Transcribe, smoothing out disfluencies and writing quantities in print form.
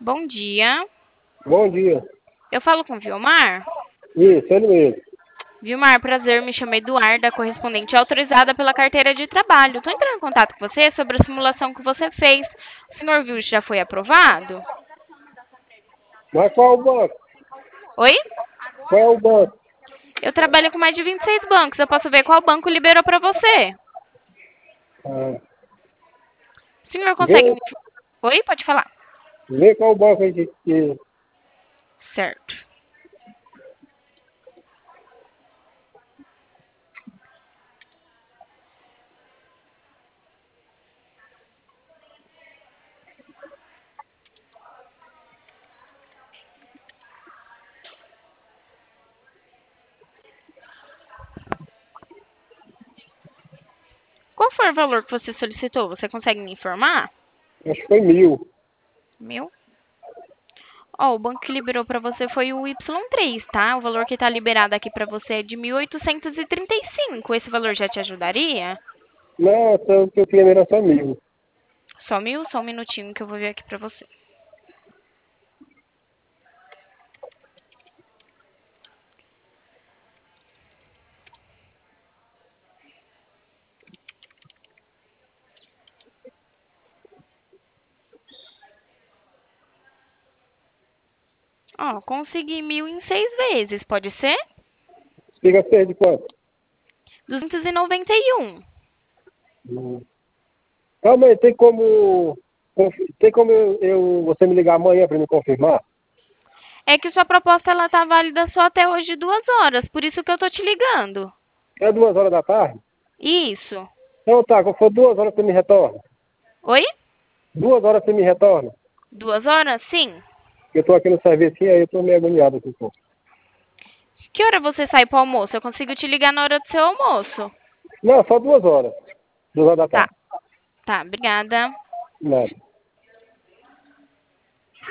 Bom dia. Bom dia. Eu falo com o Vilmar? Isso, ele mesmo. Vilmar, prazer, me chamo Eduarda, correspondente autorizada pela carteira de trabalho. Estou entrando em contato com você sobre a simulação que você fez. O senhor viu se já foi aprovado? Mas qual o banco? Oi? Qual é o banco? Eu trabalho com mais de 26 bancos. Eu posso ver qual banco liberou para você. Ah, O senhor consegue vê, me... Oi? Pode falar. vê qual banco aí que. Certo. Qual foi o valor que você solicitou? Você consegue me informar? Acho que foi 1.000. Mil? Ó, o banco que liberou para você foi o Y3, tá? O valor que está liberado aqui para você é de 1.835. Esse valor já te ajudaria? Não, o que eu tinha era só 1.000. Só mil? Só um minutinho que eu vou ver aqui para você. Ó, consegui 1.000 em 6 vezes, pode ser? Fica ser de quanto? 291. Hum. Calma aí, tem como você me ligar amanhã para me confirmar? É que sua proposta ela tá válida só até hoje 2 horas, por isso que eu tô te ligando. É 2 horas da tarde? Isso. Então tá, quando for 2 horas você me retorna. Oi? 2 horas você me retorna. 2 horas? Sim. Eu tô aqui no serviço e aí eu tô meio agoniado aqui, pô. Que hora você sai pro almoço? Eu consigo te ligar na hora do seu almoço. Não, só 2 horas. 2 horas da Tá, tarde. tá, obrigada. Nada.